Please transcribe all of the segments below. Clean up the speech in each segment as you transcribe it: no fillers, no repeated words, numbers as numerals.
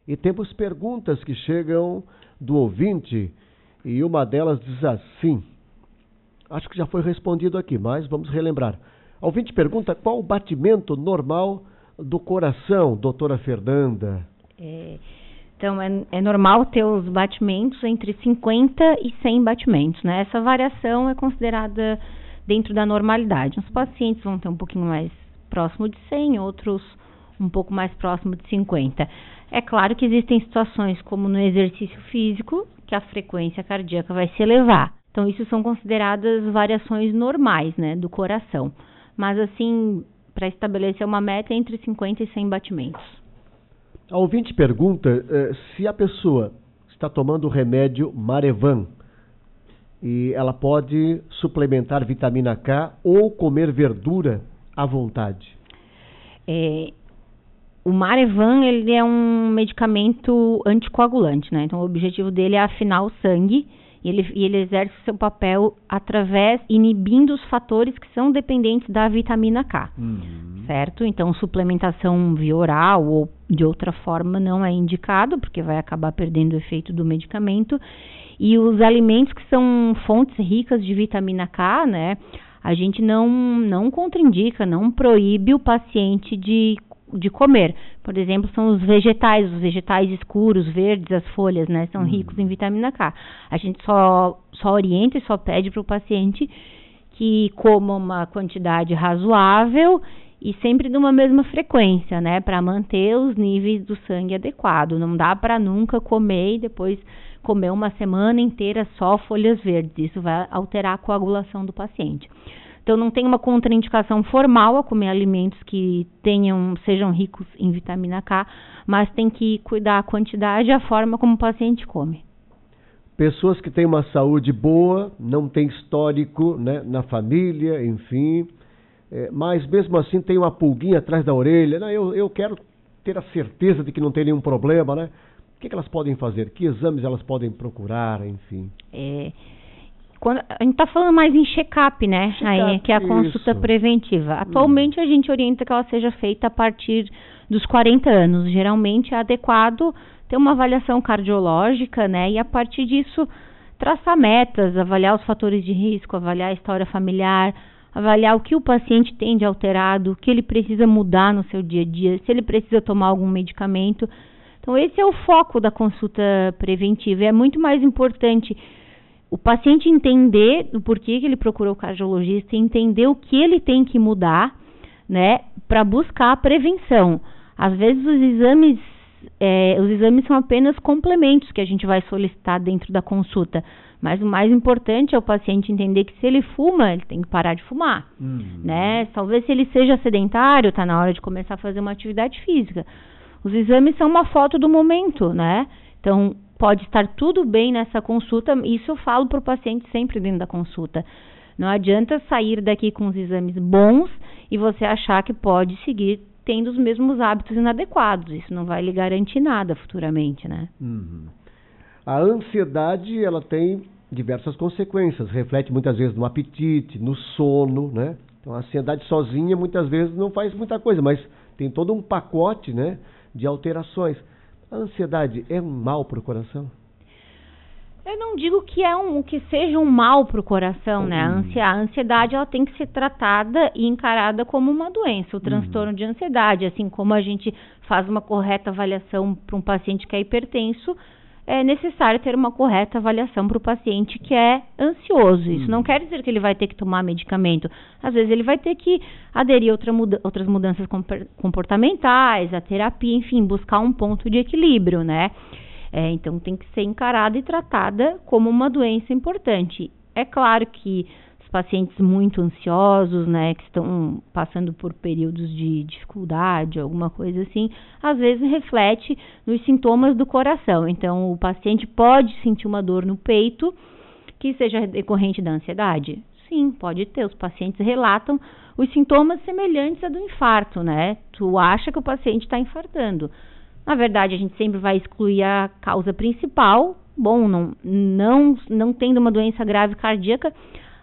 E temos perguntas que chegam do ouvinte, e uma delas diz assim, acho que já foi respondido aqui, mas vamos relembrar. O ouvinte pergunta qual o batimento normal do coração, doutora Fernanda? Então, é normal ter os batimentos entre 50 e 100 batimentos, né? Essa variação é considerada dentro da normalidade. Os pacientes vão ter um pouquinho mais próximo de 100, outros um pouco mais próximo de 50. É claro que existem situações, como no exercício físico, que a frequência cardíaca vai se elevar. Então, isso são consideradas variações normais, né, do coração. Mas, assim, para estabelecer uma meta, é entre 50 e 100 batimentos. A ouvinte pergunta se a pessoa está tomando o remédio Marevan e ela pode suplementar vitamina K ou comer verdura à vontade. O Marevan, ele é um medicamento anticoagulante, né? Então, o objetivo dele é afinar o sangue e ele exerce o seu papel inibindo os fatores que são dependentes da vitamina K, certo? Então, suplementação via oral ou de outra forma não é indicado, porque vai acabar perdendo o efeito do medicamento. E os alimentos que são fontes ricas de vitamina K, né? A gente não contraindica, não proíbe o paciente de comer. Por exemplo, são os vegetais escuros, verdes, as folhas, né? São ricos em vitamina K. A gente só orienta e só pede para o paciente que coma uma quantidade razoável e sempre de uma mesma frequência, né? Para manter os níveis do sangue adequado. Não dá para nunca comer e depois comer uma semana inteira só folhas verdes. Isso vai alterar a coagulação do paciente. Então, não tem uma contraindicação formal a comer alimentos que sejam ricos em vitamina K, mas tem que cuidar a quantidade e a forma como o paciente come. Pessoas que têm uma saúde boa, não tem histórico, né, na família, enfim, mas mesmo assim tem uma pulguinha atrás da orelha. Né, eu quero ter a certeza de que não tem nenhum problema, né? O que elas podem fazer? Que exames elas podem procurar, enfim? A gente está falando mais em check-up, né? Aí, que é a consulta preventiva. Atualmente, a gente orienta que ela seja feita a partir dos 40 anos. Geralmente, é adequado ter uma avaliação cardiológica, né? E, a partir disso, traçar metas, avaliar os fatores de risco, avaliar a história familiar, avaliar o que o paciente tem de alterado, o que ele precisa mudar no seu dia a dia, se ele precisa tomar algum medicamento. Então, esse é o foco da consulta preventiva. É muito mais importante o paciente entender o porquê que ele procurou o cardiologista, entender o que ele tem que mudar, né, para buscar a prevenção. Às vezes os exames são apenas complementos que a gente vai solicitar dentro da consulta, mas o mais importante é o paciente entender que se ele fuma, ele tem que parar de fumar, né? Talvez se ele seja sedentário, está na hora de começar a fazer uma atividade física. Os exames são uma foto do momento, né? Então, pode estar tudo bem nessa consulta, isso eu falo para o paciente sempre dentro da consulta. Não adianta sair daqui com os exames bons e você achar que pode seguir tendo os mesmos hábitos inadequados. Isso não vai lhe garantir nada futuramente, né? A ansiedade, ela tem diversas consequências. Reflete muitas vezes no apetite, no sono, né? Então, a ansiedade sozinha muitas vezes não faz muita coisa, mas tem todo um pacote, né, de alterações. A ansiedade é um mal para o coração? Eu não digo que seja um mal para o coração, né? A ansiedade, ela tem que ser tratada e encarada como uma doença, o transtorno de ansiedade. Assim como a gente faz uma correta avaliação para um paciente que é hipertenso, é necessário ter uma correta avaliação para o paciente que é ansioso. Isso não quer dizer que ele vai ter que tomar medicamento. Às vezes ele vai ter que aderir a outras mudanças comportamentais, a terapia, enfim, buscar um ponto de equilíbrio, né? Então tem que ser encarada e tratada como uma doença importante. É claro que os pacientes muito ansiosos, né, que estão passando por períodos de dificuldade, alguma coisa assim, às vezes reflete nos sintomas do coração. Então, o paciente pode sentir uma dor no peito que seja decorrente da ansiedade? Sim, pode ter. Os pacientes relatam os sintomas semelhantes a do infarto, né? Tu acha que o paciente está infartando. Na verdade, a gente sempre vai excluir a causa principal. Bom, não tendo uma doença grave cardíaca,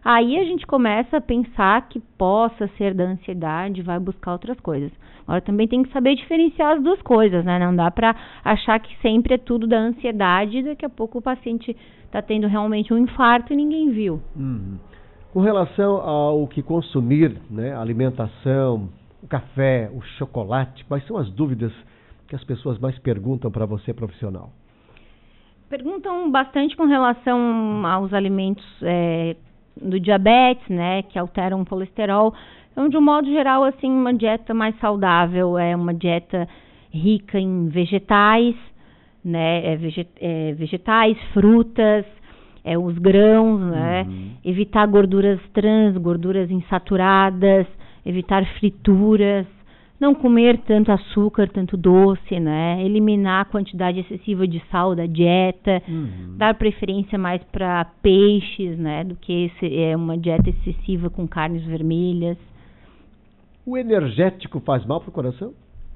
Aí a gente começa a pensar que possa ser da ansiedade, vai buscar outras coisas. Agora também tem que saber diferenciar as duas coisas, né? Não dá para achar que sempre é tudo da ansiedade e daqui a pouco o paciente está tendo realmente um infarto e ninguém viu. Com relação ao que consumir, né? Alimentação, o café, o chocolate, quais são as dúvidas que as pessoas mais perguntam para você, profissional? Perguntam bastante com relação aos alimentos do diabetes, né, que alteram o colesterol. Então, de um modo geral, assim, uma dieta mais saudável é uma dieta rica em vegetais, né, vegetais, frutas, os grãos, né, evitar gorduras trans, gorduras insaturadas, evitar frituras, não comer tanto açúcar, tanto doce, né? Eliminar a quantidade excessiva de sal da dieta, dar preferência mais para peixes, né? Do que uma dieta excessiva com carnes vermelhas. O energético faz mal para o coração?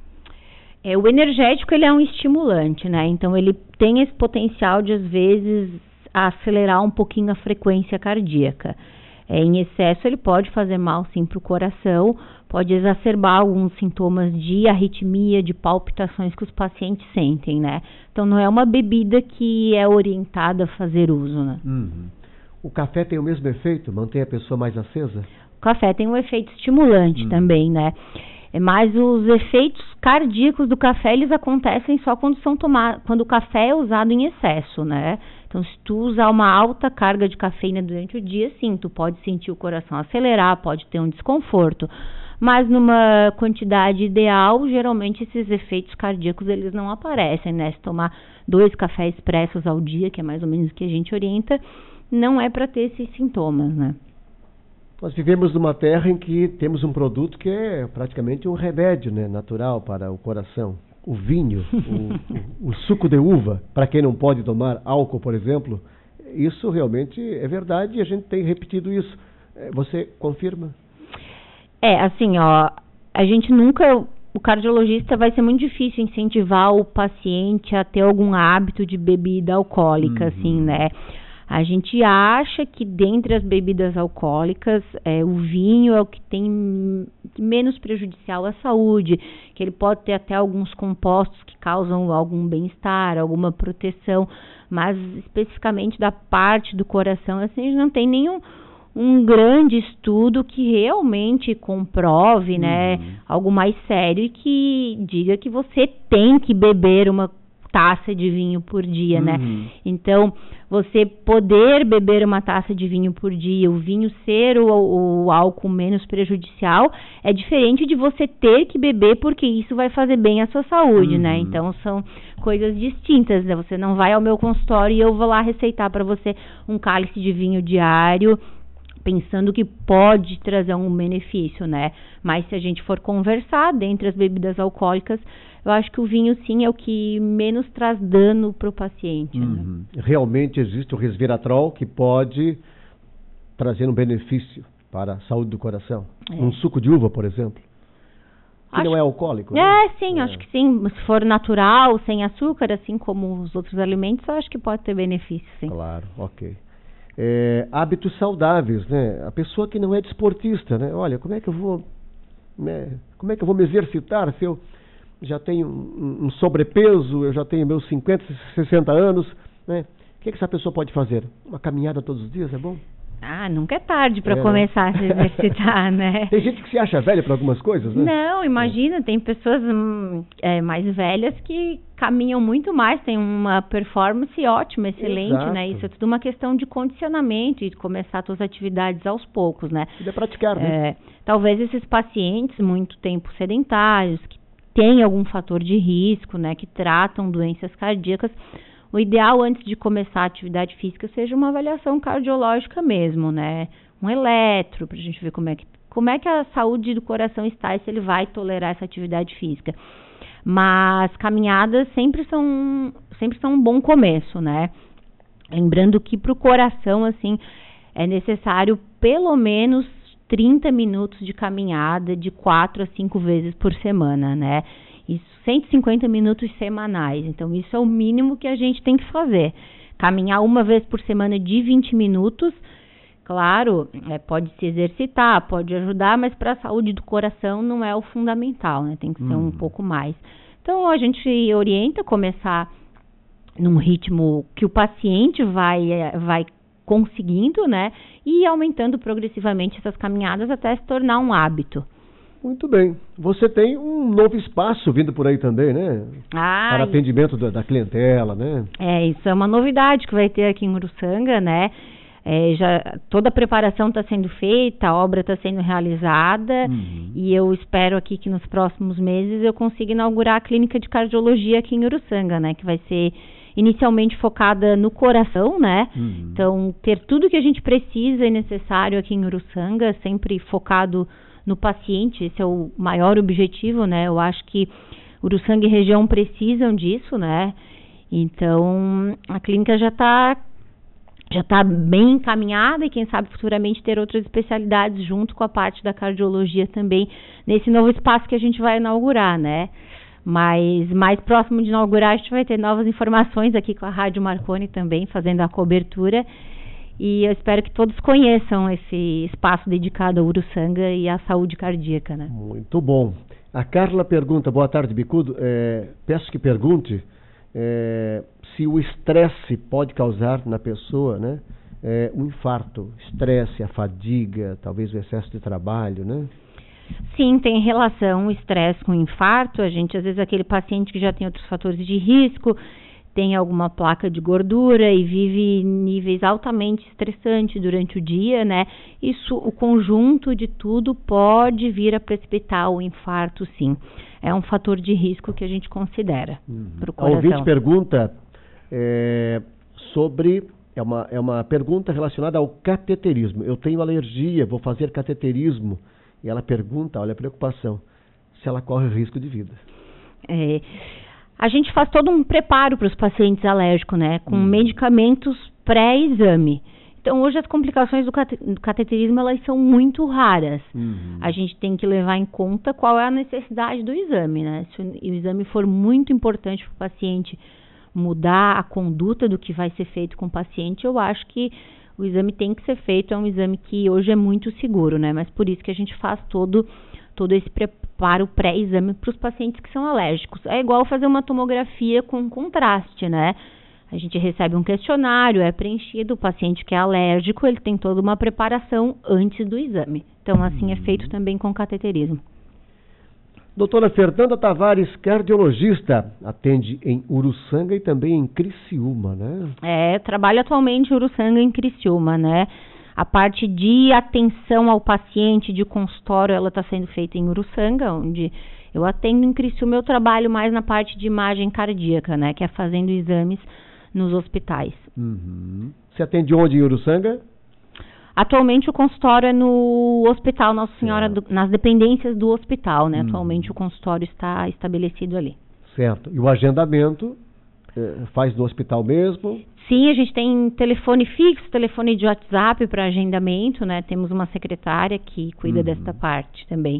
O energético, ele é um estimulante, né? Então, ele tem esse potencial de, às vezes, acelerar um pouquinho a frequência cardíaca. Em excesso, ele pode fazer mal, sim, para o coração, pode exacerbar alguns sintomas de arritmia, de palpitações que os pacientes sentem, né? Então, não é uma bebida que é orientada a fazer uso, né? O café tem o mesmo efeito? Mantém a pessoa mais acesa? O café tem um efeito estimulante também, né? Mas os efeitos cardíacos do café, eles acontecem só quando quando o café é usado em excesso, né? Então, se tu usar uma alta carga de cafeína durante o dia, sim, tu pode sentir o coração acelerar, pode ter um desconforto. Mas numa quantidade ideal, geralmente esses efeitos cardíacos, eles não aparecem, né? Se tomar 2 cafés expressos ao dia, que é mais ou menos o que a gente orienta, não é para ter esses sintomas, né? Nós vivemos numa terra em que temos um produto que é praticamente um remédio, né, natural para o coração. O vinho, o suco de uva, para quem não pode tomar álcool, por exemplo, isso realmente é verdade e a gente tem repetido isso. Você confirma? Assim, ó, a gente nunca... O cardiologista vai ser muito difícil incentivar o paciente a ter algum hábito de bebida alcoólica, assim, né? A gente acha que dentre as bebidas alcoólicas, o vinho é o que tem menos prejudicial à saúde, que ele pode ter até alguns compostos que causam algum bem-estar, alguma proteção, mas especificamente da parte do coração, assim, a gente não tem nenhum grande estudo que realmente comprove, né, algo mais sério e que diga que você tem que beber uma taça de vinho por dia, né? Então, você poder beber uma taça de vinho por dia, o vinho ser o álcool menos prejudicial, é diferente de você ter que beber porque isso vai fazer bem à sua saúde, né? Então, são coisas distintas, né? Você não vai ao meu consultório e eu vou lá receitar para você um cálice de vinho diário, pensando que pode trazer um benefício, né? Mas se a gente for conversar dentre as bebidas alcoólicas, eu acho que o vinho, sim, é o que menos traz dano para o paciente. Né? Realmente existe o resveratrol que pode trazer um benefício para a saúde do coração. Um suco de uva, por exemplo, que não é alcoólico. Né? Sim, acho que sim. Se for natural, sem açúcar, assim como os outros alimentos, eu acho que pode ter benefício, sim. Claro, ok. Hábitos saudáveis, né? A pessoa que não é desportista, né? Olha, como é que eu vou me exercitar se eu já tenho um sobrepeso, eu já tenho meus 50, 60 anos, né? O que essa pessoa pode fazer? Uma caminhada todos os dias, é bom? Nunca é tarde para começar a se exercitar, né? Tem gente que se acha velha para algumas coisas, né? Não, imagina, tem pessoas mais velhas que caminham muito mais, tem uma performance ótima, excelente, né? Isso é tudo uma questão de condicionamento e de começar as suas atividades aos poucos, né? E de praticar, né? Talvez esses pacientes muito tempo sedentários, que têm algum fator de risco, né? Que tratam doenças cardíacas, o ideal antes de começar a atividade física seja uma avaliação cardiológica mesmo, né? Um eletro, pra gente ver como é que a saúde do coração está e se ele vai tolerar essa atividade física. Mas caminhadas sempre são um bom começo, né? Lembrando que pro coração, assim, é necessário pelo menos 30 minutos de caminhada de 4 a 5 vezes por semana, né? Isso, 150 minutos semanais. Então, isso é o mínimo que a gente tem que fazer. Caminhar uma vez por semana de 20 minutos, Claro, pode se exercitar, pode ajudar, mas para a saúde do coração não é o fundamental, né? Tem que ser um pouco mais. Então, a gente orienta a começar num ritmo que o paciente vai conseguindo, né? E ir aumentando progressivamente essas caminhadas até se tornar um hábito. Muito bem. Você tem um novo espaço vindo por aí também, né? Para atendimento da clientela, né? Isso é uma novidade que vai ter aqui em Uruçanga, né? Toda a preparação está sendo feita, a obra está sendo realizada e eu espero aqui que nos próximos meses eu consiga inaugurar a clínica de cardiologia aqui em Uruçanga, né? Que vai ser inicialmente focada no coração, né? Então, ter tudo que a gente precisa e necessário aqui em Uruçanga, sempre focado no paciente, esse é o maior objetivo, né? Eu acho que Uruçanga e região precisam disso, né? Então, a clínica já está bem encaminhada e quem sabe futuramente ter outras especialidades junto com a parte da cardiologia também nesse novo espaço que a gente vai inaugurar, né? Mas mais próximo de inaugurar a gente vai ter novas informações aqui com a Rádio Marconi também, fazendo a cobertura. E eu espero que todos conheçam esse espaço dedicado ao Uruçanga e à saúde cardíaca, né? Muito bom. A Carla pergunta, boa tarde, Bicudo. Peço que pergunte se o estresse pode causar na pessoa, né, um infarto. Estresse, a fadiga, talvez o excesso de trabalho, né? Sim, tem relação o estresse com o infarto. A gente, às vezes, aquele paciente que já tem outros fatores de risco, tem alguma placa de gordura e vive níveis altamente estressantes durante o dia, né? Isso, o conjunto de tudo pode vir a precipitar o infarto, sim. É um fator de risco que a gente considera para o coração. A ouvinte pergunta sobre... É uma pergunta relacionada ao cateterismo. Eu tenho alergia, vou fazer cateterismo. E ela pergunta, olha a preocupação, se ela corre risco de vida. A gente faz todo um preparo para os pacientes alérgicos, né? Com medicamentos pré-exame. Então, hoje as complicações do cateterismo, elas são muito raras. A gente tem que levar em conta qual é a necessidade do exame, né? Se o exame for muito importante para o paciente mudar a conduta do que vai ser feito com o paciente, eu acho que o exame tem que ser feito. É um exame que hoje é muito seguro, né? Mas por isso que a gente faz todo esse preparo pré-exame para os pacientes que são alérgicos. É igual fazer uma tomografia com contraste, né? A gente recebe um questionário, é preenchido, o paciente que é alérgico, ele tem toda uma preparação antes do exame. Então, assim é feito também com cateterismo. Doutora Fernanda Tavares, cardiologista, atende em Uruçanga e também em Criciúma, né? Trabalho atualmente em Uruçanga e em Criciúma, né? A parte de atenção ao paciente, de consultório, ela está sendo feita em Uruçanga, onde eu atendo. Em Criciúma, eu trabalho mais na parte de imagem cardíaca, né? Que é fazendo exames nos hospitais. Você atende onde em Uruçanga? Atualmente o consultório é no Hospital Nossa Senhora, nas dependências do hospital, né? Atualmente o consultório está estabelecido ali. Certo. E o agendamento faz no hospital mesmo? Sim, a gente tem telefone fixo, telefone de WhatsApp para agendamento, né? Temos uma secretária que cuida desta parte também.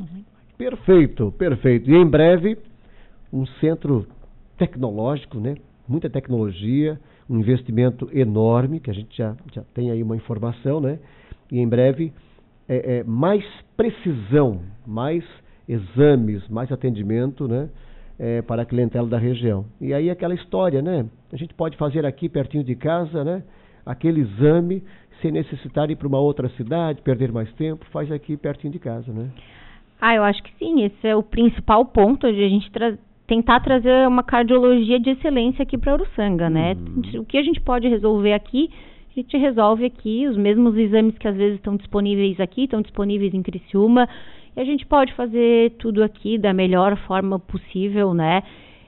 Perfeito, perfeito. E em breve, um centro tecnológico, né? Muita tecnologia, um investimento enorme, que a gente já tem aí uma informação, né? E em breve, mais precisão, mais exames, mais atendimento, né? Para a clientela da região. E aí aquela história, né? A gente pode fazer aqui pertinho de casa, né? Aquele exame, sem necessitar ir para uma outra cidade, perder mais tempo, faz aqui pertinho de casa, né? Eu acho que sim, esse é o principal ponto de a gente tentar trazer uma cardiologia de excelência aqui para Uruçanga, né? O que a gente pode resolver aqui, a gente resolve aqui. Os mesmos exames que às vezes estão disponíveis aqui, estão disponíveis em Criciúma, e a gente pode fazer tudo aqui da melhor forma possível, né?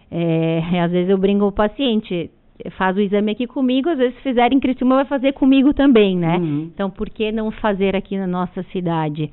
Às vezes eu brinco com o paciente, faz o exame aqui comigo, às vezes se fizer em Criciúma vai fazer comigo também, né? Então, por que não fazer aqui na nossa cidade?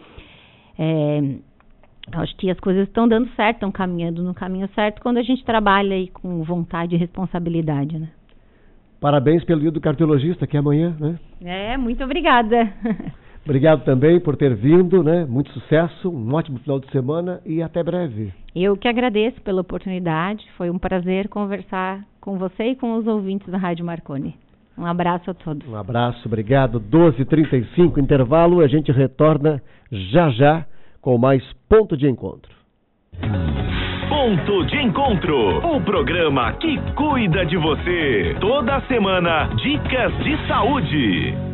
Acho que as coisas estão dando certo, estão caminhando no caminho certo quando a gente trabalha aí com vontade e responsabilidade, né? Parabéns pelo dia do cardiologista, que é amanhã, né? Muito obrigada. Obrigado também por ter vindo, né? Muito sucesso, um ótimo final de semana e até breve. Eu que agradeço pela oportunidade, foi um prazer conversar com você e com os ouvintes da Rádio Marconi. Um abraço a todos. Um abraço, obrigado. 12h35, intervalo, a gente retorna já com mais Ponto de Encontro. Ponto de Encontro, o programa que cuida de você. Toda semana, dicas de saúde.